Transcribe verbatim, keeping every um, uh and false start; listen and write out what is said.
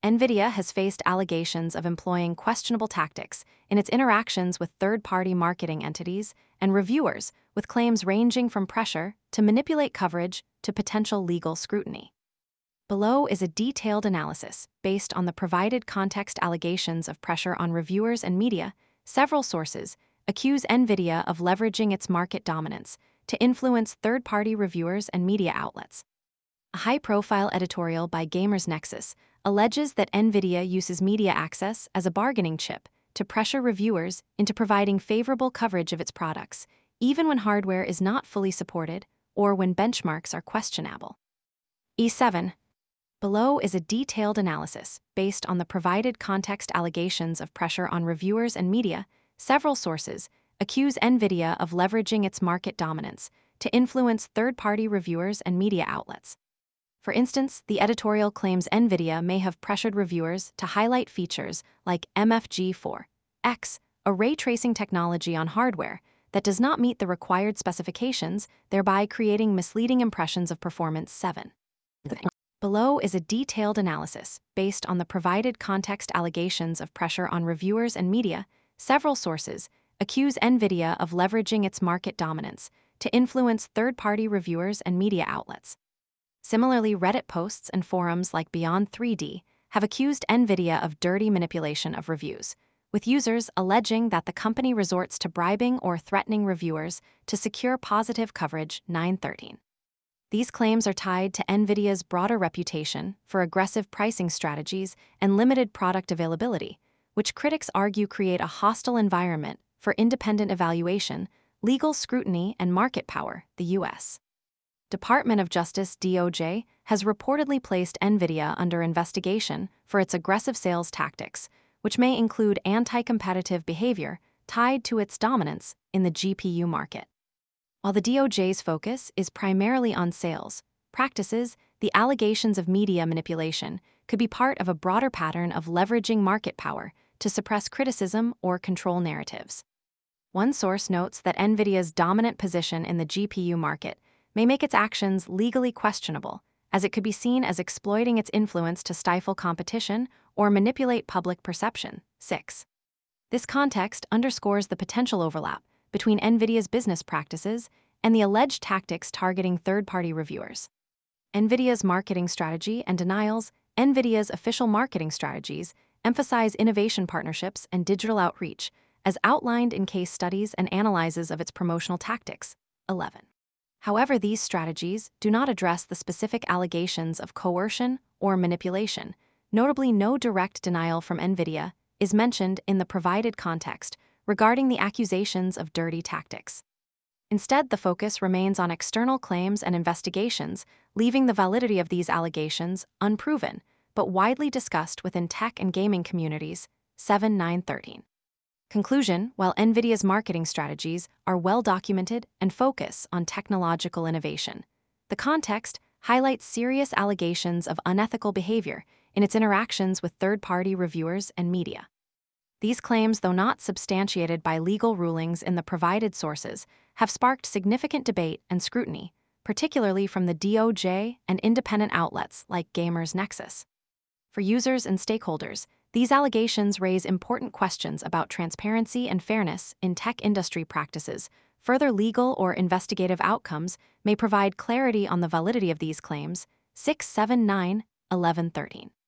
NVIDIA has faced allegations of employing questionable tactics in its interactions with third-party marketing entities and reviewers, with claims ranging from pressure to manipulate coverage to potential legal scrutiny. Below is a detailed analysis based on the provided context. Allegations of pressure on reviewers and media. Several sources accuse NVIDIA of leveraging its market dominance to influence third-party reviewers and media outlets. A high-profile editorial by Gamers Nexus alleges that NVIDIA uses media access as a bargaining chip to pressure reviewers into providing favorable coverage of its products, even when hardware is not fully supported or when benchmarks are questionable. E seven. Below is a detailed analysis based on the provided context. Allegations of pressure on reviewers and media. Several sources accuse NVIDIA of leveraging its market dominance to influence third-party reviewers and media outlets. For instance, the editorial claims NVIDIA may have pressured reviewers to highlight features like M F G four X, a ray tracing technology on hardware that does not meet the required specifications, thereby creating misleading impressions of performance. Seven. Below is a detailed analysis based on the provided context. Allegations of pressure on reviewers and media. Several sources accuse NVIDIA of leveraging its market dominance to influence third-party reviewers and media outlets. Similarly, Reddit posts and forums like Beyond three D have accused NVIDIA of dirty manipulation of reviews, with users alleging that the company resorts to bribing or threatening reviewers to secure positive coverage. Nine thirteen. These claims are tied to NVIDIA's broader reputation for aggressive pricing strategies and limited product availability, which critics argue create a hostile environment for independent evaluation, legal scrutiny, and market power. The U S Department of Justice D O J has reportedly placed NVIDIA under investigation for its aggressive sales tactics, which may include anti-competitive behavior tied to its dominance in the G P U market. While the D O J's focus is primarily on sales practices, the allegations of media manipulation could be part of a broader pattern of leveraging market power to suppress criticism or control narratives. One source notes that NVIDIA's dominant position in the G P U market may make its actions legally questionable, as it could be seen as exploiting its influence to stifle competition or manipulate public perception. Six. This context underscores the potential overlap between NVIDIA's business practices and the alleged tactics targeting third-party reviewers. NVIDIA's marketing strategy and denials. NVIDIA's official marketing strategies emphasize innovation partnerships and digital outreach, as outlined in case studies and analyses of its promotional tactics. Eleven. However, these strategies do not address the specific allegations of coercion or manipulation. Notably, no direct denial from NVIDIA is mentioned in the provided context regarding the accusations of dirty tactics. Instead, the focus remains on external claims and investigations, leaving the validity of these allegations unproven, but widely discussed within tech and gaming communities. Seven nine thirteen. Conclusion: while NVIDIA's marketing strategies are well documented and focus on technological innovation, the context highlights serious allegations of unethical behavior in its interactions with third-party reviewers and media. These claims, though not substantiated by legal rulings in the provided sources, have sparked significant debate and scrutiny, particularly from the D O J and independent outlets like Gamers Nexus. For users and stakeholders, these allegations raise important questions about transparency and fairness in tech industry practices. Further legal or investigative outcomes may provide clarity on the validity of these claims. Six seven nine eleven thirteen.